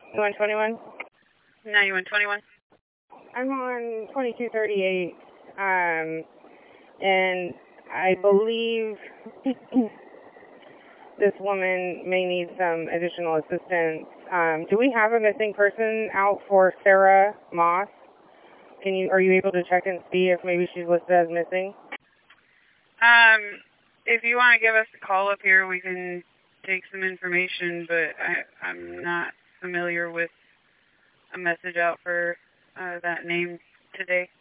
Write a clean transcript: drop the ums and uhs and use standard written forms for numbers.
121? 9121. I'm on 2238, and I believe this woman may need some additional assistance. Do we have a missing person out for Sarah Moss? Are you able to check and see if maybe she's listed as missing? If you want to give us a call up here, we can take some information, but I'm not familiar with a message out for that name today.